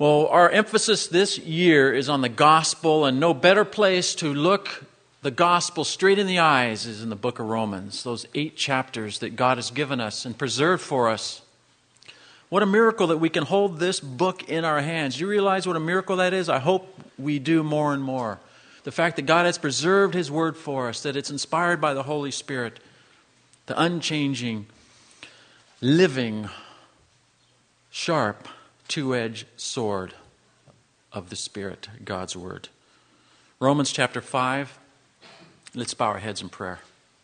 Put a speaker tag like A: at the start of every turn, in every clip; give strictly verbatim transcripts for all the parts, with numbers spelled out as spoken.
A: Well, our emphasis this year is on the gospel, and no better place to look the gospel straight in the eyes is in the book of Romans, those eight chapters that God has given us and preserved for us. What a miracle that we can hold this book in our hands. You realize what a miracle that is? I hope we do more and more. The fact that God has preserved His Word for us, that it's inspired by the Holy Spirit, the unchanging, living, sharp, two-edged sword of the Spirit, God's Word. Romans chapter five. Let's bow our heads in prayer.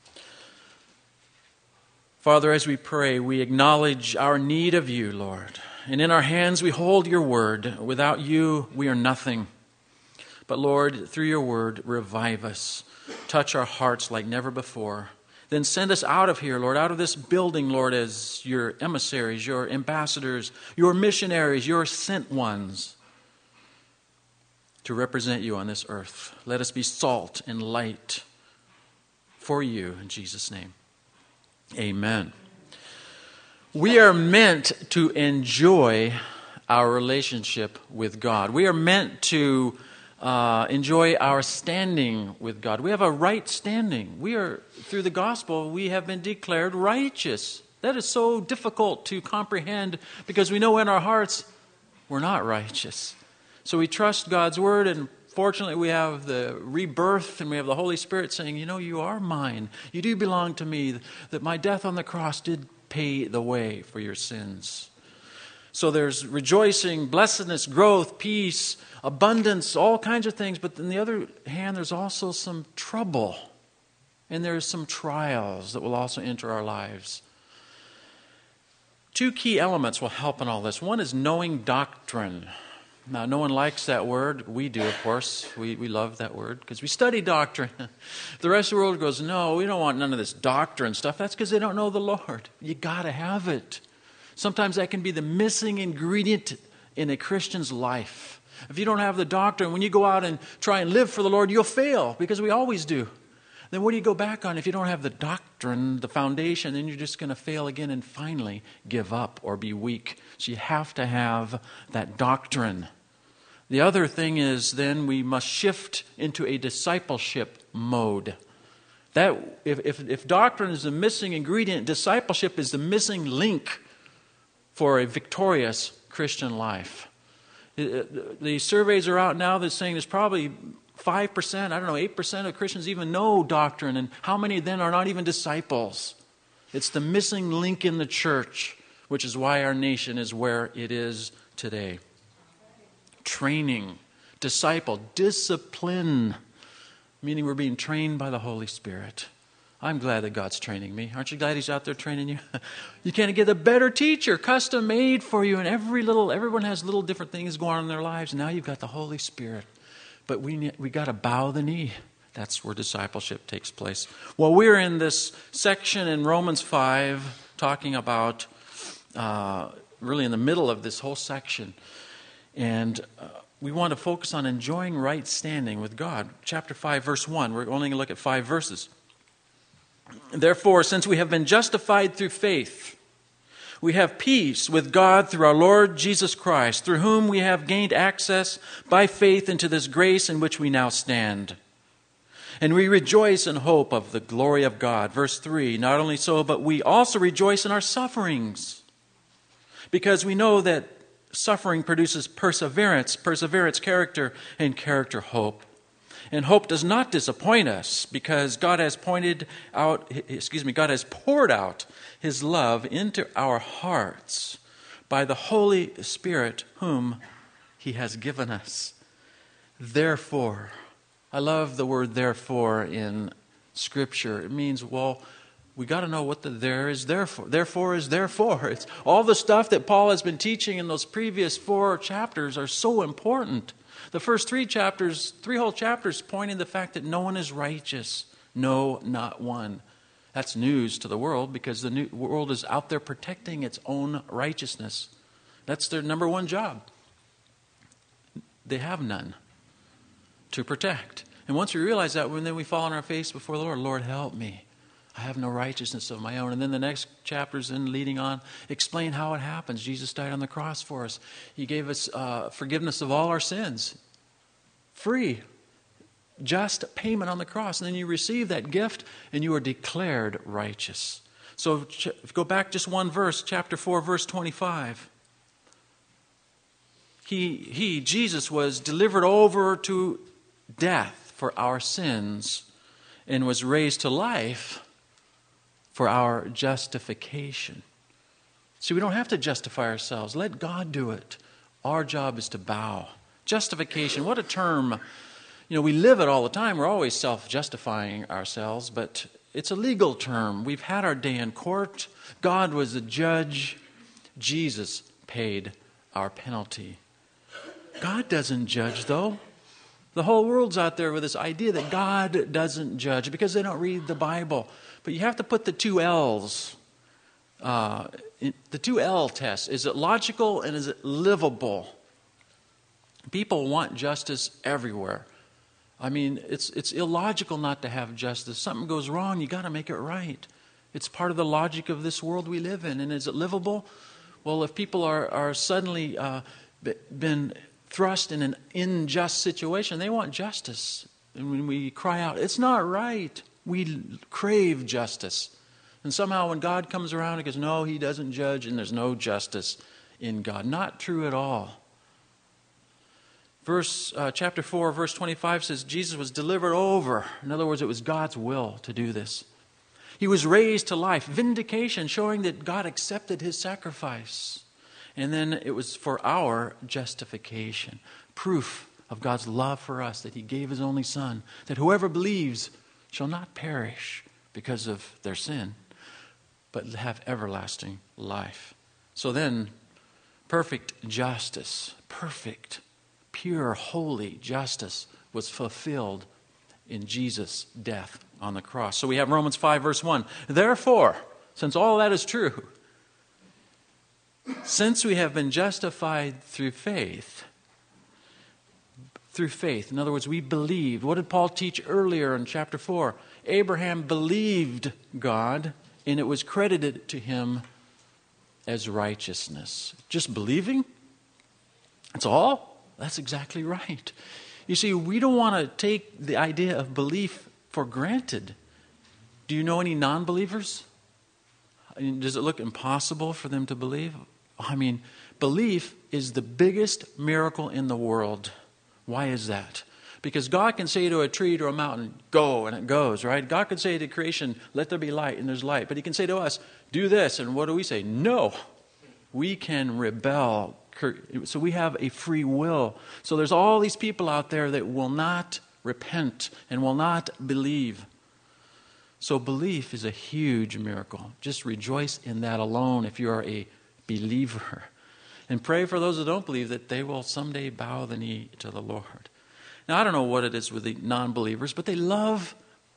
A: Father, as we pray, we acknowledge our need of You, Lord. And in our hands we hold Your Word. Without You, we are nothing. But Lord, through Your Word, revive us. Touch our hearts like never before. Then send us out of here, Lord, out of this building, Lord, as Your emissaries, Your ambassadors, Your missionaries, Your sent ones to represent You on this earth. Let us be salt and light for You in Jesus' name. Amen. We are meant to enjoy our relationship with God. We are meant to Uh, enjoy our standing with God. We have a right standing. We are, through the gospel, we have been declared righteous. That is so difficult to comprehend because we know in our hearts we're not righteous. So we trust God's word, and fortunately we have the rebirth and we have the Holy Spirit saying, you know, you are mine. You do belong to me. That my death on the cross did pay the way for your sins. So there's rejoicing, blessedness, growth, peace, abundance, all kinds of things. But on the other hand, there's also some trouble. And there's some trials that will also enter our lives. Two key elements will help in all this. One is knowing doctrine. Now, no one likes that word. We do, of course. We we love that word because we study doctrine. The rest of the world goes, no, we don't want none of this doctrine stuff. That's because they don't know the Lord. You got to have it. Sometimes that can be the missing ingredient in a Christian's life. If you don't have the doctrine, when you go out and try and live for the Lord, you'll fail, because we always do. Then what do you go back on if you don't have the doctrine, the foundation? Then you're just going to fail again and finally give up or be weak. So you have to have that doctrine. The other thing is then we must shift into a discipleship mode. That if, if, if doctrine is the missing ingredient, discipleship is the missing link for a victorious Christian life. The surveys are out now that's saying there's probably five percent, I don't know, eight percent of Christians even know doctrine. And how many then are not even disciples? It's the missing link in the church, which is why our nation is where it is today. Training, disciple, discipline, meaning we're being trained by the Holy Spirit. I'm glad that God's training me. Aren't you glad He's out there training you? You can't get a better teacher, custom made for you. And every little, everyone has little different things going on in their lives. Now you've got the Holy Spirit. But we we got to bow the knee. That's where discipleship takes place. Well, we're in this section in Romans five talking about, uh, really in the middle of this whole section. And uh, we want to focus on enjoying right standing with God. Chapter five, verse one. We're only going to look at five verses. Therefore, since we have been justified through faith, we have peace with God through our Lord Jesus Christ, through whom we have gained access by faith into this grace in which we now stand. And we rejoice in hope of the glory of God. Verse three, not only so, but we also rejoice in our sufferings, because we know that suffering produces perseverance, perseverance character, and character hope. And hope does not disappoint us, because God has pointed out, excuse me, God has poured out His love into our hearts by the Holy Spirit whom He has given us. Therefore, I love the word therefore in Scripture. It means, well, we got to know what the there is there for. Therefore is therefore. It's all the stuff that Paul has been teaching in those previous four chapters are so important. The first three chapters, three whole chapters, point in the fact that no one is righteous. No, not one. That's news to the world, because the new world is out there protecting its own righteousness. That's their number one job. They have none to protect. And once we realize that, then we fall on our face before the Lord. Lord, help me. I have no righteousness of my own. And then the next chapters, then leading on, explain how it happens. Jesus died on the cross for us. He gave us uh, forgiveness of all our sins. Free. Just payment on the cross. And then you receive that gift and you are declared righteous. So ch- go back just one verse, chapter four, verse twenty-five. He, he, Jesus, was delivered over to death for our sins and was raised to life for our justification. See, we don't have to justify ourselves. Let God do it. Our job is to bow. Justification, what a term. You know, we live it all the time. We're always self-justifying ourselves, but it's a legal term. We've had our day in court. God was the judge. Jesus paid our penalty. God doesn't judge, though. The whole world's out there with this idea that God doesn't judge because they don't read the Bible. But you have to put the two L's. Uh, the two L test. Is it logical and is it livable? People want justice everywhere. I mean, it's it's illogical not to have justice. Something goes wrong, you got to make it right. It's part of the logic of this world we live in. And is it livable? Well, if people are, are suddenly uh, been thrust in an unjust situation, they want justice. And when we cry out, it's not right, we crave justice. And somehow when God comes around, he goes, no, he doesn't judge, and there's no justice in God. Not true at all. Verse uh, chapter four, verse twenty-five says Jesus was delivered over. In other words, it was God's will to do this. He was raised to life. Vindication, showing that God accepted his sacrifice. And then it was for our justification. Proof of God's love for us, that he gave his only Son, that whoever believes shall not perish because of their sin, but have everlasting life. So then, perfect justice, perfect, pure, holy justice was fulfilled in Jesus' death on the cross. So we have Romans five, verse one. Therefore, since all that is true, since we have been justified through faith, through faith, in other words, we believed. What did Paul teach earlier in chapter four? Abraham believed God, and it was credited to him as righteousness. Just believing? That's all? That's exactly right. You see, we don't want to take the idea of belief for granted. Do you know any non-believers? I mean, does it look impossible for them to believe? I mean, belief is the biggest miracle in the world. Why is that? Because God can say to a tree, to a mountain, go, and it goes, right? God can say to creation, let there be light, and there's light. But he can say to us, do this, and what do we say? No. We can rebel. So we have a free will. So there's all these people out there that will not repent and will not believe. So belief is a huge miracle. Just rejoice in that alone if you are a believer. And pray for those that don't believe that they will someday bow the knee to the Lord. Now, I don't know what it is with the non-believers, but they love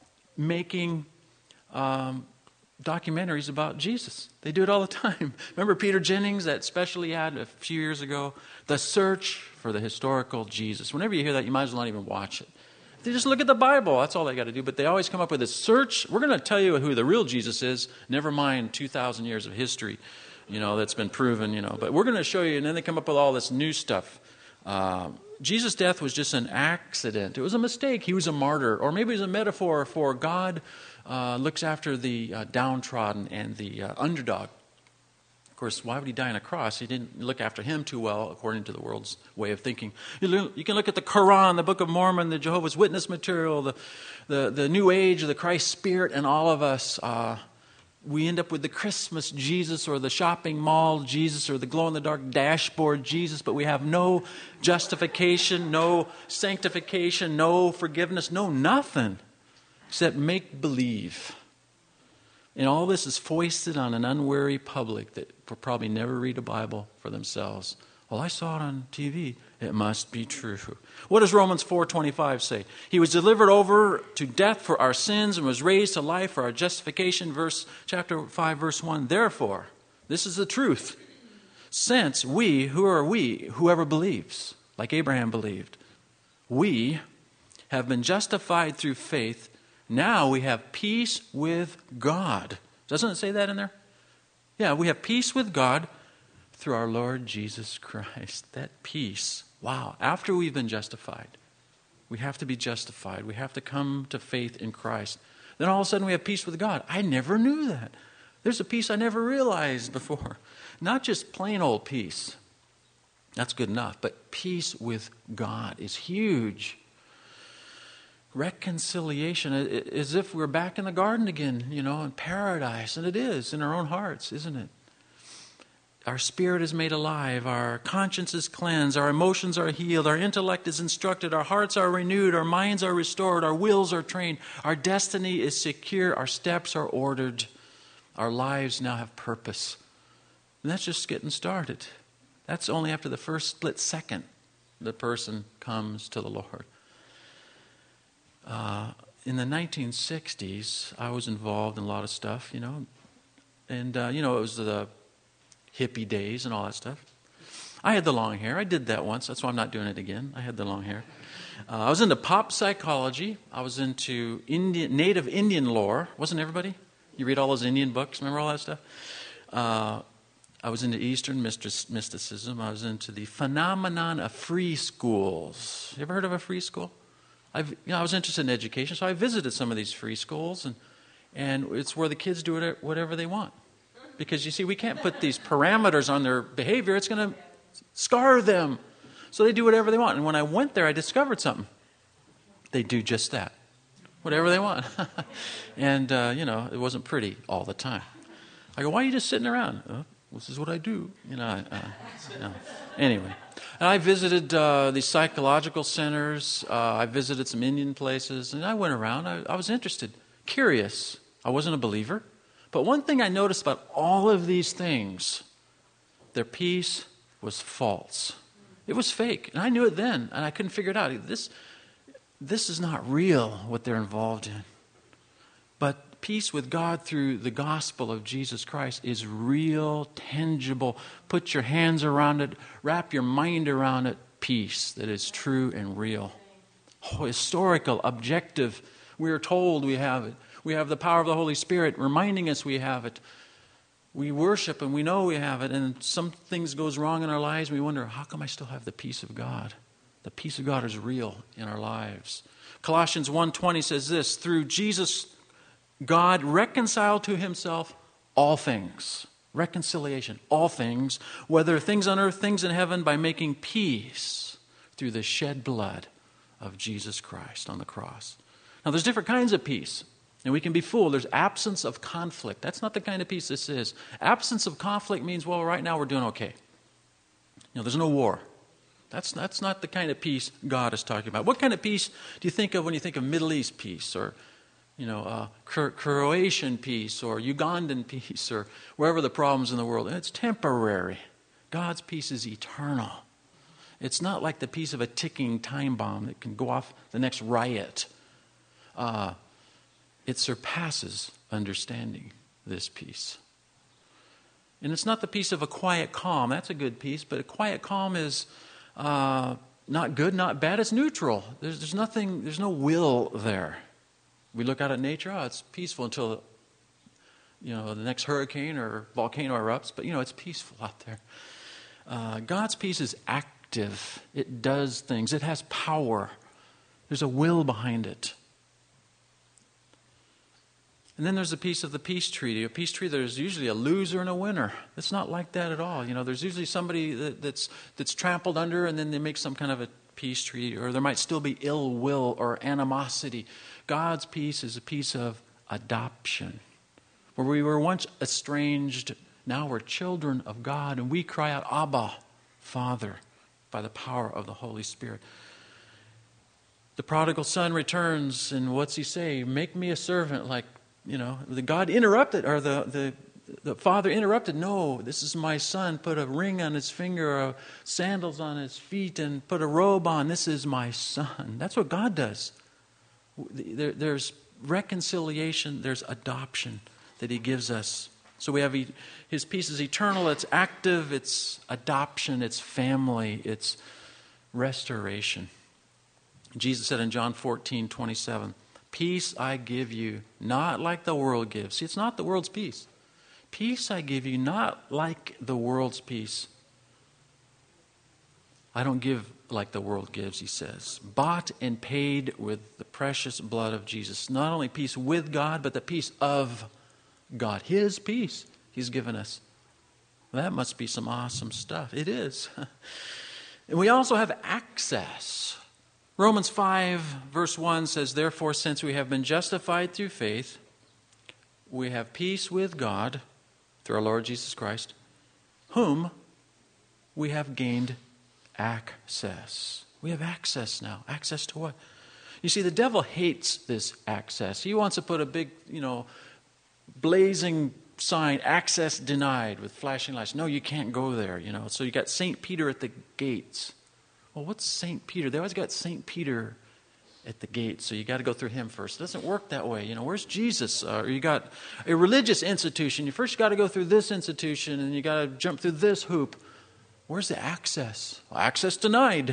A: making um, documentaries about Jesus. They do it all the time. Remember Peter Jennings, that special he had a few years ago? The Search for the Historical Jesus. Whenever you hear that, you might as well not even watch it. They just look at the Bible. That's all they got to do. But they always come up with this search. We're going to tell you who the real Jesus is. Never mind two thousand years of history, you know, that's been proven, you know. But we're going to show you, and then they come up with all this new stuff. Uh, Jesus' death was just an accident. It was a mistake. He was a martyr. Or maybe it was a metaphor for God uh, looks after the uh, downtrodden and the uh, underdog. Of course, why would he die on a cross? He didn't look after him too well, according to the world's way of thinking. You, look, you can look at the Quran, the Book of Mormon, the Jehovah's Witness material, the, the, the New Age, the Christ Spirit, and all of us. Uh, we end up with the Christmas Jesus or the shopping mall Jesus or the glow-in-the-dark dashboard Jesus, but we have no justification, no sanctification, no forgiveness, no nothing except make-believe. And all this is foisted on an unwary public that will probably never read a Bible for themselves. Well, I saw it on T V. It must be true. What does Romans four twenty-five say? He was delivered over to death for our sins and was raised to life for our justification. Verse chapter five, verse one. Therefore, this is the truth. Since we, who are we? Whoever believes, like Abraham believed, we have been justified through faith. Now we have peace with God. Doesn't it say that in there? Yeah, we have peace with God through our Lord Jesus Christ. That peace. Wow. After we've been justified, we have to be justified. We have to come to faith in Christ. Then all of a sudden we have peace with God. I never knew that. There's a peace I never realized before. Not just plain old peace. That's good enough. But peace with God is huge. Reconciliation, as if we're back in the garden again, you know, in paradise. And it is, in our own hearts, isn't it? Our spirit is made alive. Our conscience is cleansed. Our emotions are healed. Our intellect is instructed. Our hearts are renewed. Our minds are restored. Our wills are trained. Our destiny is secure. Our steps are ordered. Our lives now have purpose. And that's just getting started. That's only after the first split second the person comes to the Lord. Uh, in the nineteen sixties, I was involved in a lot of stuff, you know. And, uh, you know, it was the hippie days and all that stuff. I had the long hair. I did that once. That's why I'm not doing it again. I had the long hair. Uh, I was into pop psychology. I was into Indian, native Indian lore. Wasn't everybody? You read all those Indian books. Remember all that stuff? Uh, I was into Eastern mysticism. I was into the phenomenon of free schools. You ever heard of a free school? I've, you know, I was interested in education, so I visited some of these free schools, and and it's where the kids do it, whatever they want. Because, you see, we can't put these parameters on their behavior. It's going to scar them. So they do whatever they want. And when I went there, I discovered something. They do just that. Whatever they want. and, uh, you know, it wasn't pretty all the time. I go, why are you just sitting around? Oh, this is what I do. You know, uh, no. Anyway. And I visited uh, these psychological centers. Uh, I visited some Indian places. And I went around. I, I was interested, curious. I wasn't a believer. But one thing I noticed about all of these things, their peace was false. It was fake. And I knew it then, and I couldn't figure it out. This, this is not real, what they're involved in. But peace with God through the gospel of Jesus Christ is real, tangible. Put your hands around it. Wrap your mind around it. Peace that is true and real. Oh, historical, objective. We are told we have it. We have the power of the Holy Spirit reminding us we have it. We worship and we know we have it. And some things goes wrong in our lives. We wonder, how come I still have the peace of God? The peace of God is real in our lives. Colossians one twenty says this, through Jesus, God reconciled to himself all things. Reconciliation, all things, whether things on earth, things in heaven, by making peace through the shed blood of Jesus Christ on the cross. Now, there's different kinds of peace. And we can be fooled. There's absence of conflict. That's not the kind of peace this is. Absence of conflict means, well, right now we're doing okay. You know, there's no war. That's, that's not the kind of peace God is talking about. What kind of peace do you think of when you think of Middle East peace, or, you know, uh, Cro- Croatian peace, or Ugandan peace, or wherever the problems in the world? It's temporary. God's peace is eternal. It's not like the peace of a ticking time bomb that can go off the next riot. Uh, It surpasses understanding, this peace. And it's not the peace of a quiet calm. That's a good peace, but a quiet calm is uh, not good, not bad. It's neutral. There's, there's nothing, there's no will there. We look out at nature, oh, it's peaceful until, you know, the next hurricane or volcano erupts, but, you know, it's peaceful out there. Uh, God's peace is active. It does things. It has power. There's a will behind it. And then there's a piece of the peace treaty. A peace treaty, there's usually a loser and a winner. It's not like that at all. You know, there's usually somebody that, that's that's trampled under, and then they make some kind of a peace treaty, or there might still be ill will or animosity. God's peace is a peace of adoption. Where we were once estranged, now we're children of God, and we cry out, Abba, Father, by the power of the Holy Spirit. The prodigal son returns, and what's he say? Make me a servant like, you know, the God interrupted, or the, the, the father interrupted. No, this is my son. Put a ring on his finger, or sandals on his feet, and put a robe on. This is my son. That's what God does. There, there's reconciliation, there's adoption that he gives us. So we have his peace is eternal, it's active, it's adoption, it's family, it's restoration. Jesus said in John fourteen twenty-seven, Peace I give you, not like the world gives. See, it's not the world's peace. Peace I give you, not like the world's peace. I don't give like the world gives, he says. Bought and paid with the precious blood of Jesus. Not only peace with God, but the peace of God. His peace he's given us. That must be some awesome stuff. It is. And we also have access. Romans five verse one says, therefore, since we have been justified through faith, we have peace with God through our Lord Jesus Christ, whom we have gained access. We have access now. Access to what? You see, the devil hates this access. He wants to put a big, you know, blazing sign, access denied, with flashing lights. No, you can't go there, you know. So you got Saint Peter at the gates. Well, what's Saint Peter? They always got Saint Peter at the gate, so you got to go through him first. It doesn't work that way. You know, where's Jesus? Uh, or you got a religious institution. You first got to go through this institution, and you got to jump through this hoop. Where's the access? Well, access denied.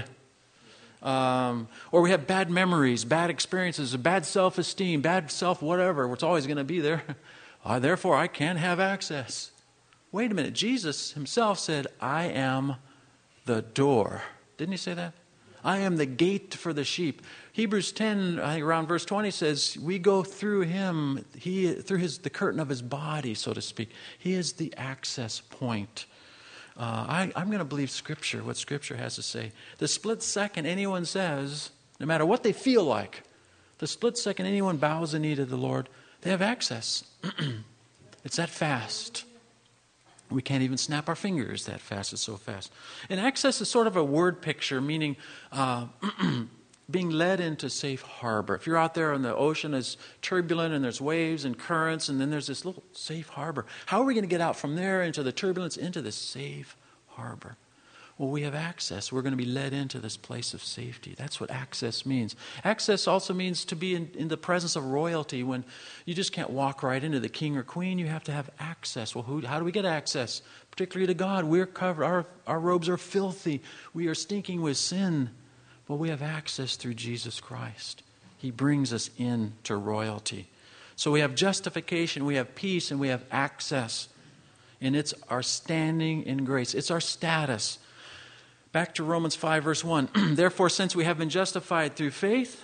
A: Um, or we have bad memories, bad experiences, bad self-esteem, bad self-whatever. It's always going to be there. Uh, therefore, I can't have access. Wait a minute. Jesus himself said, I am the door. Didn't he say that? I am the gate for the sheep. Hebrews ten, I think around verse twenty says, we go through him, he through his the curtain of his body, so to speak. He is the access point. Uh, I, I'm going to believe Scripture, what Scripture has to say. The split second anyone says, no matter what they feel like, the split second anyone bows the knee to the Lord, they have access. It's that fast. We can't even snap our fingers that fast. It's so fast. And access is sort of a word picture, meaning uh, being led into safe harbor. If you're out there and the ocean is turbulent and there's waves and currents, and then there's this little safe harbor. How are we going to get out from there into the turbulence, into this safe harbor? Well, we have access. We're going to be led into this place of safety. That's what access means. Access also means to be in, in the presence of royalty. When you just can't walk right into the king or queen, you have to have access. Well, who, how do we get access? Particularly to God. We're covered. Our, our robes are filthy. We are stinking with sin. Well, we have access through Jesus Christ. He brings us into royalty. So we have justification, we have peace, and we have access. And it's our standing in grace. It's our status. Back to Romans five, verse one. Therefore, since we have been justified through faith,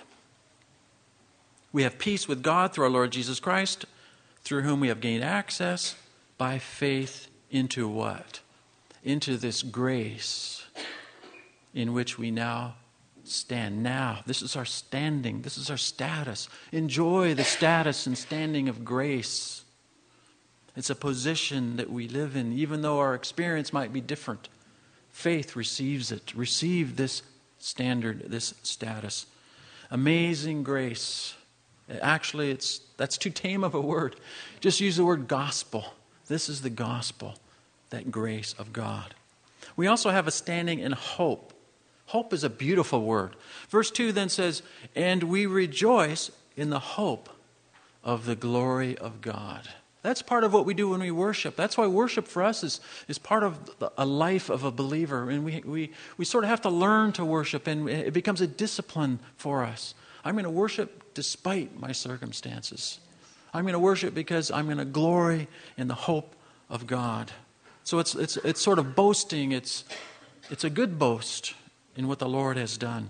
A: we have peace with God through our Lord Jesus Christ, through whom we have gained access by faith into what? Into this grace in which we now stand. Now, this is our standing. This is our status. Enjoy the status and standing of grace. It's a position that we live in, even though our experience might be different. Faith receives it. Receive this standard, this status. Amazing grace. Actually, it's that's too tame of a word. Just use the word gospel. This is the gospel, that grace of God. We also have a standing in hope. Hope is a beautiful word. Verse two then says, and we rejoice in the hope of the glory of God. That's part of what we do when we worship. That's why worship for us is, is part of a life of a believer. And we, we, we sort of have to learn to worship, and it becomes a discipline for us. I'm going to worship despite my circumstances. I'm going to worship because I'm going to glory in the hope of God. So it's, it's, it's sort of boasting. It's, it's a good boast in what the Lord has done.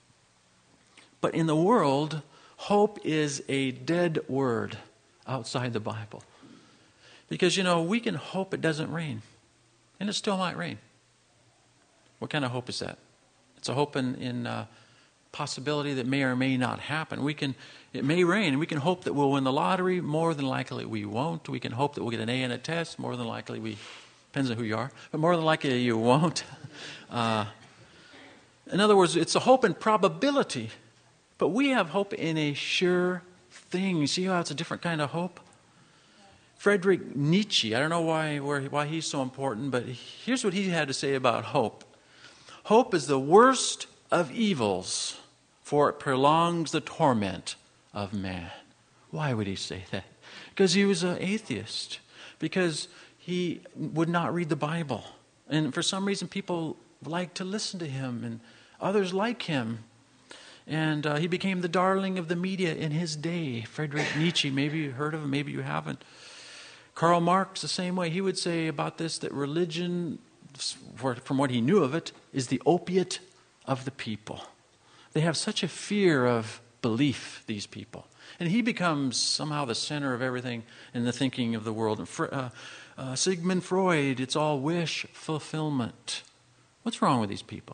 A: But in the world, hope is a dead word outside the Bible. Because, you know, we can hope it doesn't rain, and it still might rain. What kind of hope is that? It's a hope in, in uh, possibility that may or may not happen. We can, it may rain, and we can hope that we'll win the lottery. More than likely we won't. We can hope that we'll get an A in a test. More than likely we, depends on who you are, but more than likely you won't. Uh, in other words, it's a hope in probability, but we have hope in a sure thing. You see how it's a different kind of hope? Friedrich Nietzsche, I don't know why, where, why he's so important, but here's what he had to say about hope. Hope is the worst of evils, for it prolongs the torment of man. Why would he say that? Because he was an atheist. Because he would not read the Bible. And for some reason, people like to listen to him, and others like him. And uh, he became the darling of the media in his day. Friedrich Nietzsche, maybe you heard of him, maybe you haven't. Karl Marx, the same way. He would say about this that religion, from what he knew of it, is the opiate of the people. They have such a fear of belief, these people. And he becomes somehow the center of everything in the thinking of the world. And for, uh, uh, Sigmund Freud, it's all wish fulfillment. What's wrong with these people?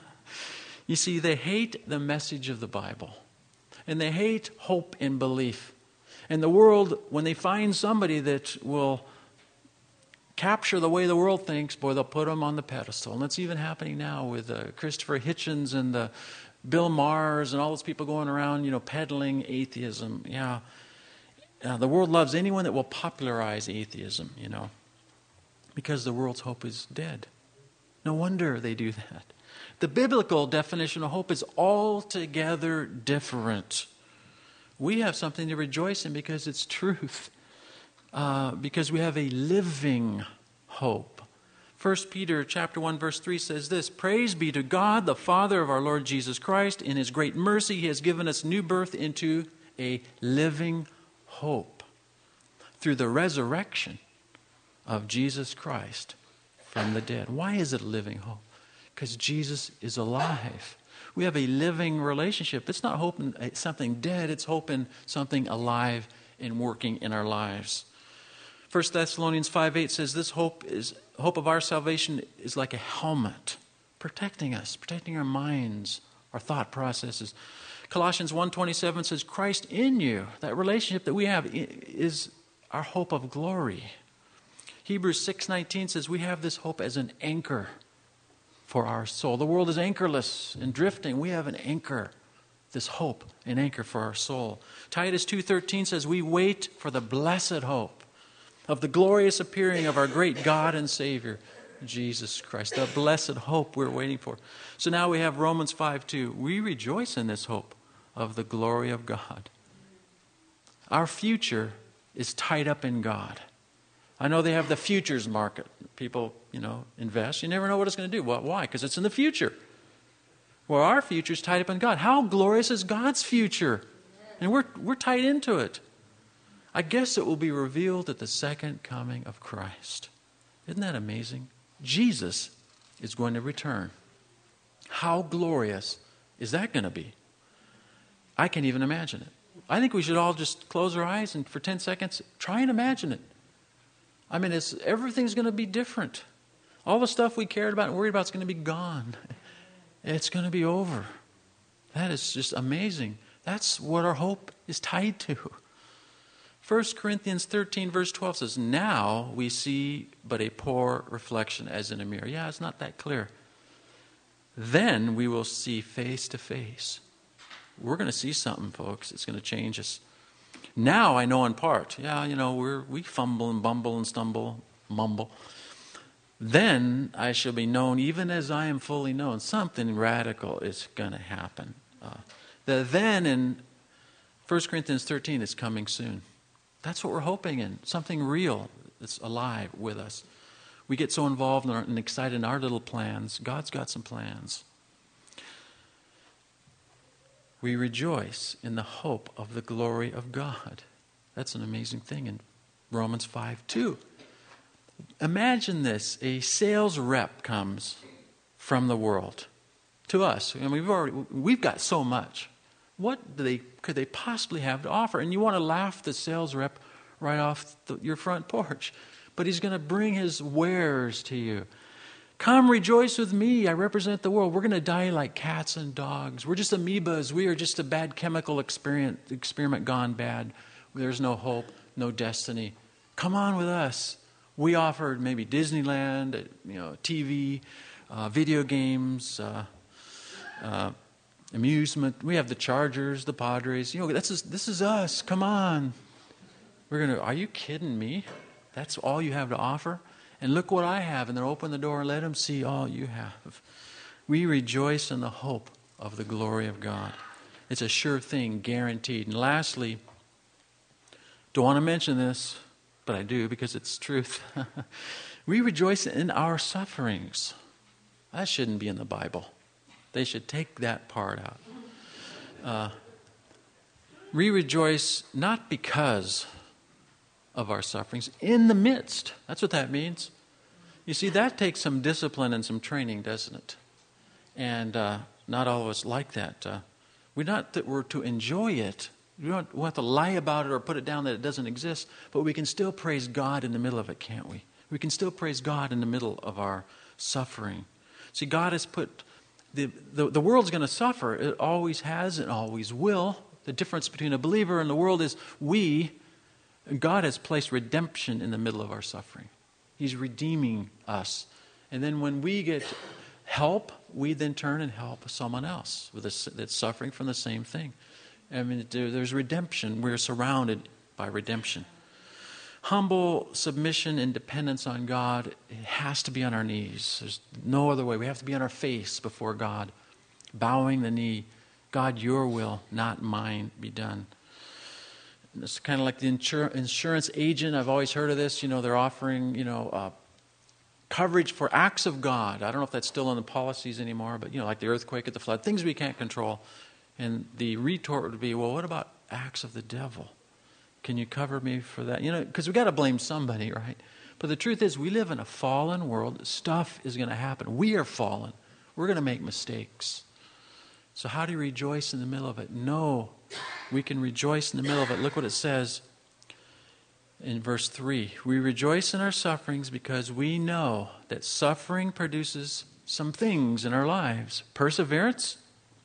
A: You see, they hate the message of the Bible. And they hate hope and belief. And the world, when they find somebody that will capture the way the world thinks, boy, they'll put them on the pedestal. And that's even happening now with uh, Christopher Hitchens and the Bill Maher's and all those people going around, you know, peddling atheism. Yeah, uh, the world loves anyone that will popularize atheism, you know, because the world's hope is dead. No wonder they do that. The biblical definition of hope is altogether different. We have something to rejoice in because it's truth, uh, because we have a living hope. First Peter chapter one verse three says this, "Praise be to God, the Father of our Lord Jesus Christ. In his great mercy, he has given us new birth into a living hope through the resurrection of Jesus Christ from the dead." Why is it a living hope? Because Jesus is alive. We have a living relationship. It's not hope in something dead. It's hope in something alive and working in our lives. First Thessalonians five eight says this hope is hope of our salvation is like a helmet, protecting us, protecting our minds, our thought processes. Colossians one twenty-seven says Christ in you, that relationship that we have is our hope of glory. Hebrews six nineteen says we have this hope as an anchor for our soul. The world is anchorless and drifting. We have an anchor, this hope, an anchor for our soul. Titus two thirteen says we wait for the blessed hope of the glorious appearing of our great God and Savior, Jesus Christ. The blessed hope we're waiting for. So now we have Romans five two. We rejoice in this hope of the glory of God. Our future is tied up in God. I know they have the futures market. People, you know, invest. You never know what it's going to do. Well, why? Because it's in the future. Well, our future is tied up in God. How glorious is God's future? And we're we're tied into it. I guess it will be revealed at the second coming of Christ. Isn't that amazing? Jesus is going to return. How glorious is that going to be? I can't even imagine it. I think we should all just close our eyes and for ten seconds try and imagine it. I mean, it's, everything's going to be different. All the stuff we cared about and worried about is going to be gone. It's going to be over. That is just amazing. That's what our hope is tied to. First Corinthians thirteen verse twelve says, "Now we see but a poor reflection as in a mirror." Yeah, it's not that clear. Then we will see face to face. We're going to see something, folks. It's going to change us. Now I know in part. Yeah, you know, we're, we fumble and bumble and stumble, mumble. Then I shall be known even as I am fully known. Something radical is going to happen. Uh, the then in First Corinthians thirteen is coming soon. That's what we're hoping in. Something real that's alive with us. We get so involved in our, and excited in our little plans. God's got some plans. We rejoice in the hope of the glory of God. That's an amazing thing in Romans five two. Imagine this. A sales rep comes from the world to us. And we've already we've got so much. What do they could they possibly have to offer? And you want to laugh the sales rep right off the, your front porch. But he's going to bring his wares to you. Come rejoice with me. I represent the world. We're going to die like cats and dogs. We're just amoebas. We are just a bad chemical experiment, experiment gone bad. There's no hope, no destiny. Come on with us. We offered maybe Disneyland, you know, T V, uh, video games, uh, uh, amusement. We have the Chargers, the Padres. You know, this is this is us. Come on. We're gonna. Are you kidding me? That's all you have to offer? And look what I have. And then open the door and let them see all you have. We rejoice in the hope of the glory of God. It's a sure thing, guaranteed. And lastly, don't want to mention this, but I do because it's truth. We rejoice in our sufferings. That shouldn't be in the Bible. They should take that part out. Uh, we rejoice not because of our sufferings, in the midst. That's what that means. You see, that takes some discipline and some training, doesn't it? And uh, not all of us like that. Uh, we're not that we're to enjoy it. We don't we have to lie about it or put it down that it doesn't exist, but we can still praise God in the middle of it, can't we? We can still praise God in the middle of our suffering. See, God has put, the, the, the world's going to suffer. It always has and always will. The difference between a believer and the world is we, God has placed redemption in the middle of our suffering. He's redeeming us. And then when we get help, we then turn and help someone else with a, that's suffering from the same thing. I mean, there, there's redemption. We're surrounded by redemption. Humble submission and dependence on God, it has to be on our knees. There's no other way. We have to be on our face before God, bowing the knee. God, your will, not mine, be done. And it's kind of like the insur- insurance agent. I've always heard of this. You know, they're offering, you know, uh, coverage for acts of God. I don't know if that's still in the policies anymore, but, you know, like the earthquake or the flood, things we can't control. And the retort would be, well, what about acts of the devil? Can you cover me for that? You know, because we got to blame somebody, right? But the truth is, we live in a fallen world. Stuff is going to happen. We are fallen. We're going to make mistakes. So how do you rejoice in the middle of it? No, we can rejoice in the middle of it. Look what it says in verse three. We rejoice in our sufferings because we know that suffering produces some things in our lives. Perseverance.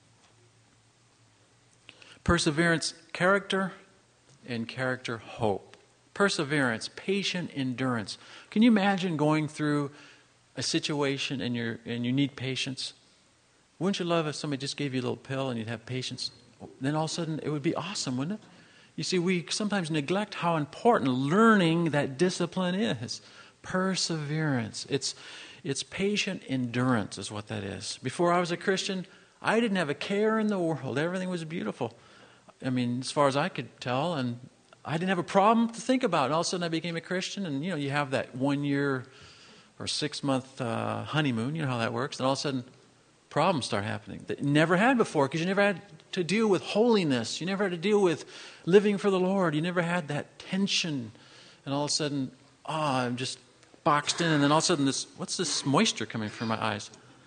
A: Perseverance, character. And character, hope. Perseverance, patient endurance. Can you imagine going through a situation and you're and you need patience? Wouldn't you love if somebody just gave you a little pill and you'd have patience? Then all of a sudden it would be awesome, wouldn't it? You see, we sometimes neglect how important learning that discipline is. Perseverance. It's it's patient endurance is what that is. Before I was a Christian, I didn't have a care in the world. Everything was beautiful. I mean, as far as I could tell, and I didn't have a problem to think about. And all of a sudden I became a Christian, and, you know, you have that one year or six month uh, honeymoon, you know how that works, and all of a sudden problems start happening that you never had before because you never had to deal with holiness. You never had to deal with living for the Lord. You never had that tension. And all of a sudden, oh, I'm just boxed in, and then all of a sudden, this what's this moisture coming from my eyes?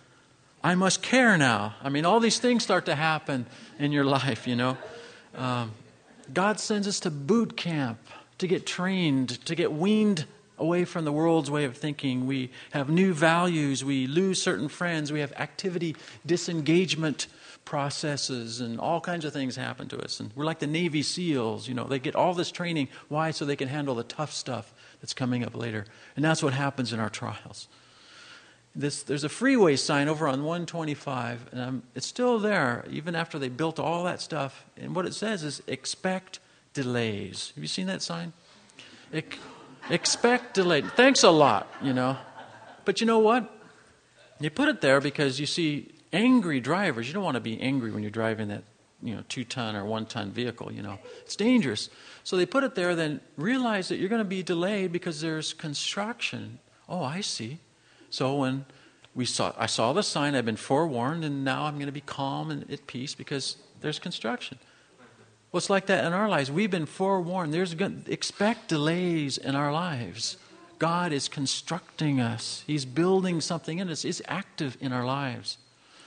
A: I must care now. I mean, all these things start to happen in your life, you know. Um, God sends us to boot camp to get trained, to get weaned away from the world's way of thinking. We have new values. We lose certain friends. We have activity disengagement processes, and all kinds of things happen to us. And we're like the Navy SEALs. You know, they get all this training. Why? So they can handle the tough stuff that's coming up later. And that's what happens in our trials. This, there's a freeway sign over on one twenty-five, and um, it's still there, even after they built all that stuff. And what it says is, expect delays. Have you seen that sign? Ex- expect delays. Thanks a lot, you know. But you know what? You put it there because you see angry drivers. You don't want to be angry when you're driving that, you know, two-ton or one-ton vehicle, you know. It's dangerous. So they put it there, then realize that you're going to be delayed because there's construction. Oh, I see. So when we saw, I saw the sign, I've been forewarned, and now I'm going to be calm and at peace because there's construction. Well, it's like that in our lives. We've been forewarned. There's expect delays in our lives. God is constructing us. He's building something in us. It's active in our lives.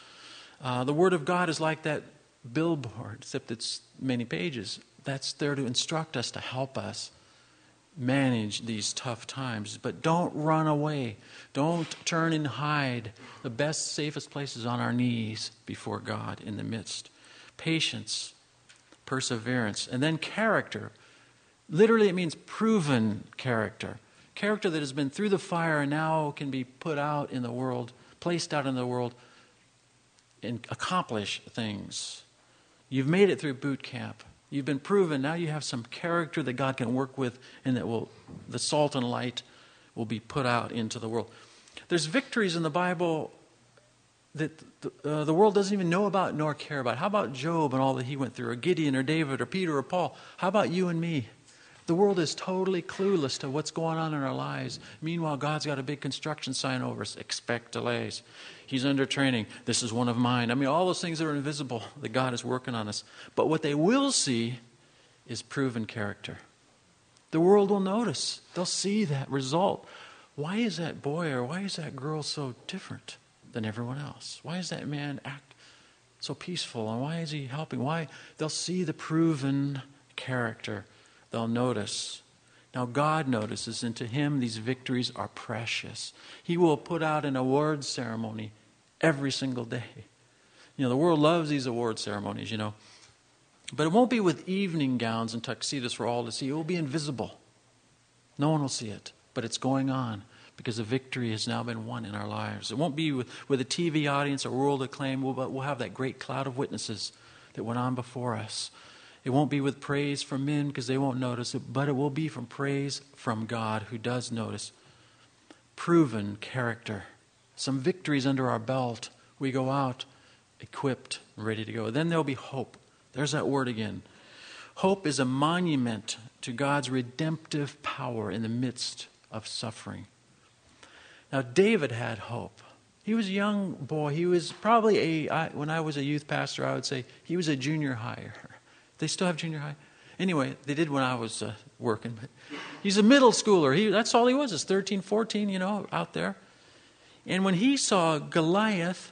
A: Uh, the Word of God is like that billboard, except it's many pages. That's there to instruct us, to help us manage these tough times. But don't run away. Don't turn and hide. The best, safest place is on our knees before God in the midst. Patience, perseverance, and then character. Literally, it means proven character. Character that has been through the fire and now can be put out in the world, placed out in the world, and accomplish things. You've made it through boot camp. You've been proven. Now you have some character that God can work with, and that will, the salt and light will be put out into the world. There's victories in the Bible that the, uh, the world doesn't even know about nor care about. How about Job and all that he went through, or Gideon or David or Peter or Paul? How about you and me? The world is totally clueless to what's going on in our lives. Meanwhile, God's got a big construction sign over us. Expect delays. He's under training. This is one of mine. I mean, all those things are invisible that God is working on us. But what they will see is proven character. The world will notice. They'll see that result. Why is that boy or why is that girl so different than everyone else? Why does that man act so peaceful? And why is he helping? Why? They'll see the proven character. They'll notice. Now God notices, and to him these victories are precious. He will put out an award ceremony every single day. You know, the world loves these award ceremonies, you know. But it won't be with evening gowns and tuxedos for all to see. It will be invisible. No one will see it. But it's going on because a victory has now been won in our lives. It won't be with, with a T V audience or world acclaim. We'll, we'll have that great cloud of witnesses that went on before us. It won't be with praise from men because they won't notice it, but it will be from praise from God who does notice. Proven character. Some victories under our belt. We go out equipped, ready to go. Then there'll be hope. There's that word again. Hope is a monument to God's redemptive power in the midst of suffering. Now, David had hope. He was a young boy. He was probably a, I, when I was a youth pastor, I would say he was a junior higher. They still have junior high? Anyway, they did when I was uh, working. But he's a middle schooler. He, that's all he was, is thirteen, fourteen, you know, out there. And when he saw Goliath,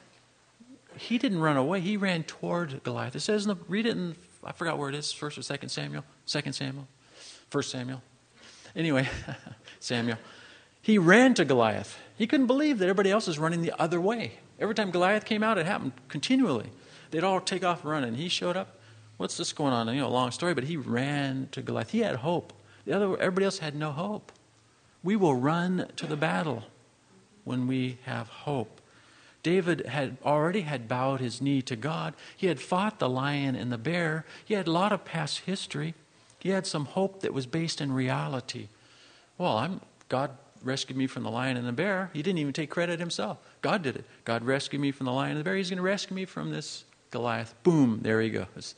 A: he didn't run away. He ran toward Goliath. It says, in the, read it in, I forgot where it is, First or Second Samuel? Second Samuel? First Samuel? Anyway, Samuel. He ran to Goliath. He couldn't believe that everybody else was running the other way. Every time Goliath came out, it happened continually. They'd all take off running. He showed up. What's this going on? You know, long story, but he ran to Goliath. He had hope. The other, everybody else had no hope. We will run to the battle when we have hope. David had already had bowed his knee to God. He had fought the lion and the bear. He had a lot of past history. He had some hope that was based in reality. Well, I'm God rescued me from the lion and the bear. He didn't even take credit himself. God did it. God rescued me from the lion and the bear. He's going to rescue me from this Goliath. Boom, there he goes.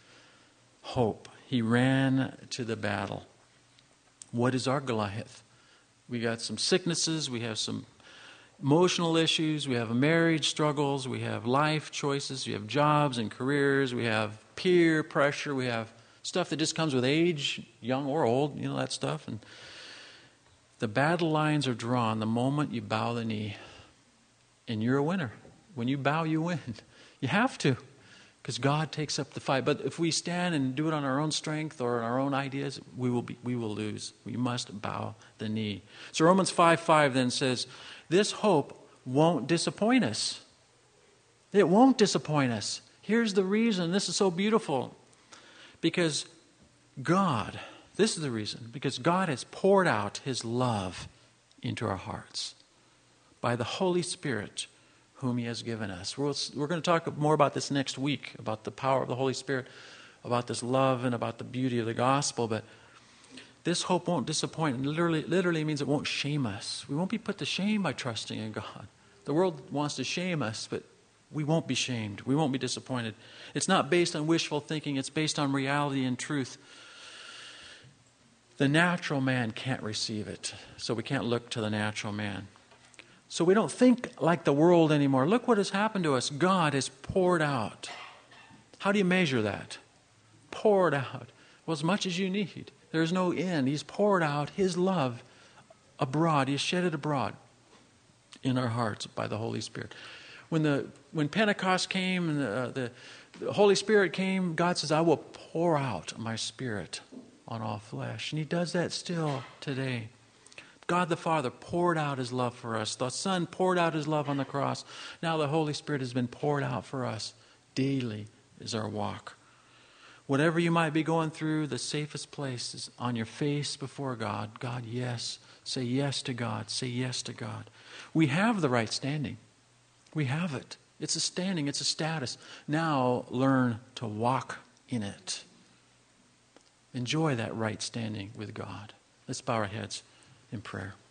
A: Hope. He ran to the battle. What is our Goliath? We got some sicknesses. We have some emotional issues. We have marriage struggles. We have life choices. We have jobs and careers. We have peer pressure. We have stuff that just comes with age, young or old, you know, that stuff. And the battle lines are drawn the moment you bow the knee. And you're a winner. When you bow, you win. You have to. Because God takes up the fight. But if we stand and do it on our own strength or our own ideas, we will be, we will lose. We must bow the knee. So Romans five five then says, this hope won't disappoint us. It won't disappoint us. Here's the reason. This is so beautiful. Because God, this is the reason. Because God has poured out His love into our hearts by the Holy Spirit whom He has given us. We're, we're going to talk more about this next week, about the power of the Holy Spirit, about this love and about the beauty of the gospel. But this hope won't disappoint. Literally, literally means it won't shame us. We won't be put to shame by trusting in God. The world wants to shame us, but we won't be shamed. We won't be disappointed. It's not based on wishful thinking. It's based on reality and truth. The natural man can't receive it, so we can't look to the natural man. So we don't think like the world anymore. Look what has happened to us. God has poured out. How do you measure that? Poured out. Well, as much as you need. There's no end. He's poured out His love abroad. He's shed it abroad in our hearts by the Holy Spirit. When the when Pentecost came and the, the, the Holy Spirit came, God says, I will pour out my Spirit on all flesh. And He does that still today. God the Father poured out His love for us. The Son poured out His love on the cross. Now the Holy Spirit has been poured out for us. Daily is our walk. Whatever you might be going through, the safest place is on your face before God. God, yes. Say yes to God. Say yes to God. We have the right standing. We have it. It's a standing. It's a status. Now learn to walk in it. Enjoy that right standing with God. Let's bow our heads in prayer.